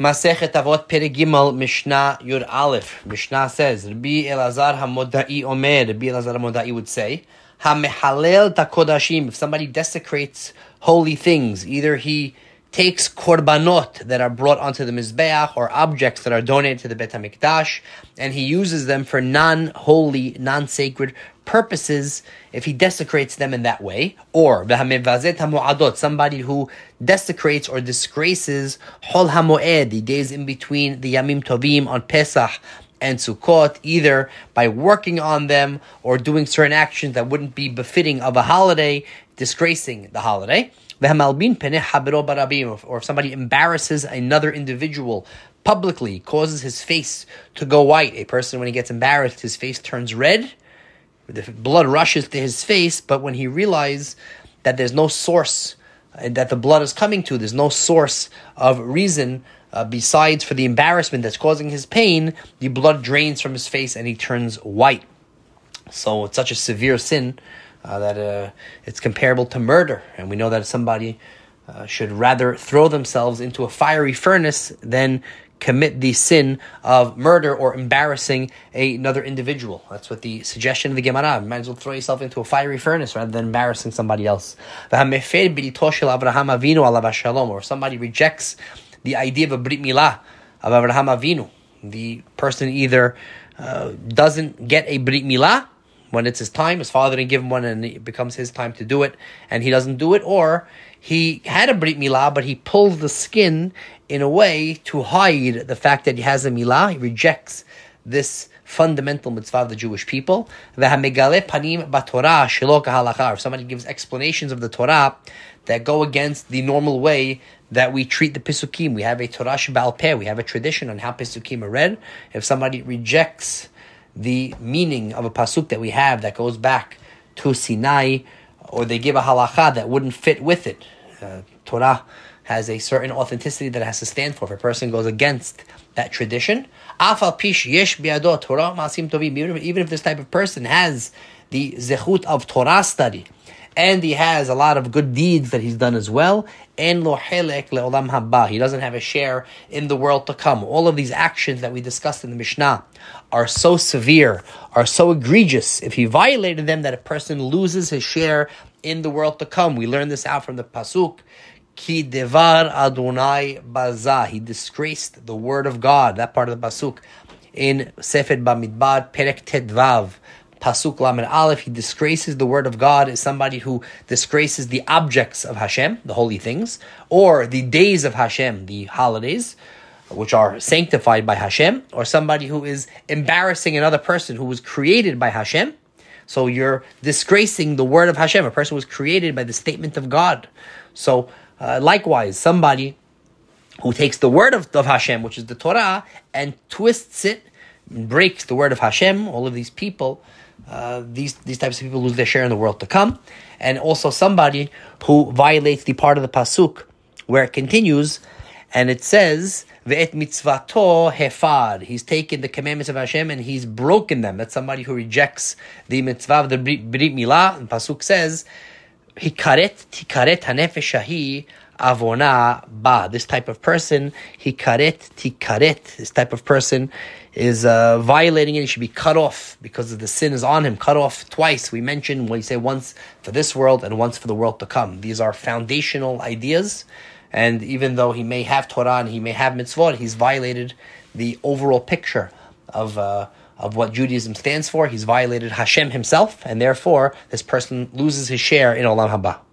Masechet Avot Perek Gimel Mishnah Yud Aleph. Mishnah says, Rabbi Elazar HaModai Omer, Rabbi Elazar HaModai would say, HaMehalel Takodashim, if somebody desecrates holy things, either he takes korbanot that are brought onto the Mizbeach or objects that are donated to the Bet HaMikdash, and he uses them for non-holy, non-sacred purposes, if he desecrates them in that way, or somebody who desecrates or disgraces Hol HaMoed, the days in between the Yamim Tovim on Pesach and Sukkot, either by working on them or doing certain actions that wouldn't be befitting of a holiday, disgracing the holiday. Or if somebody embarrasses another individual publicly, causes his face to go white. A person, when he gets embarrassed, his face turns red, the blood rushes to his face, but when he realizes that there's no source that the blood is coming to, there's no source of reason besides for the embarrassment that's causing his pain, the blood drains from his face and he turns white. So it's such a severe sin that it's comparable to murder. And we know that somebody should rather throw themselves into a fiery furnace than commit the sin of murder or embarrassing another individual. That's what the suggestion of the Gemara. You might as well throw yourself into a fiery furnace rather than embarrassing somebody else. Or if somebody rejects the idea of a Brit Milah of Avraham Avinu, the person either doesn't get a Brit Milah when it's his time, his father didn't give him one and it becomes his time to do it, and he doesn't do it, or he had a Brit Milah, but he pulls the skin in a way to hide the fact that he has a Milah. He rejects this fundamental mitzvah of the Jewish people. If somebody gives explanations of the Torah that go against the normal way that we treat the Pesukim, we have a Torah Sheba'al Peh, we have a tradition on how Pesukim are read. If somebody rejects the meaning of a pasuk that we have that goes back to Sinai, or they give a halacha that wouldn't fit with it, Torah has a certain authenticity that it has to stand for. If a person goes against that tradition, even if this type of person has the zechut of Torah study, and he has a lot of good deeds that he's done as well, he doesn't have a share in the world to come. All of these actions that we discussed in the Mishnah are so severe, are so egregious, if he violated them, that a person loses his share in the world to come. We learn this out from the pasuk, Ki devar Adonai baza. He disgraced the word of God. That part of the pasuk in Sefer Bamidbar, Perek Tedvav, Pasuk Lamed Aleph. He disgraces the word of God as somebody who disgraces the objects of Hashem, the holy things, or the days of Hashem, the holidays, which are sanctified by Hashem, or somebody who is embarrassing another person who was created by Hashem. So you're disgracing the word of Hashem. A person was created by the statement of God. So likewise, somebody who takes the word of Hashem, which is the Torah, and twists it, breaks the word of Hashem, all of these people, these types of people lose their share in the world to come. And also somebody who violates the part of the pasuk where it continues, and it says, Ve'et mitzvato hefar. He's taken the commandments of Hashem and he's broken them. That's somebody who rejects the mitzvah of the Brit Milah. And pasuk says, Hikaret hanefesh hahi avona ba. This type of person, tikaret. This type of person is violating it. He should be cut off because the sin is on him. Cut off twice. We mentioned when you say once for this world and once for the world to come. These are foundational ideas. And even though he may have Torah and he may have mitzvot, he's violated the overall picture of what Judaism stands for. He's violated Hashem himself, and therefore this person loses his share in Olam Haba.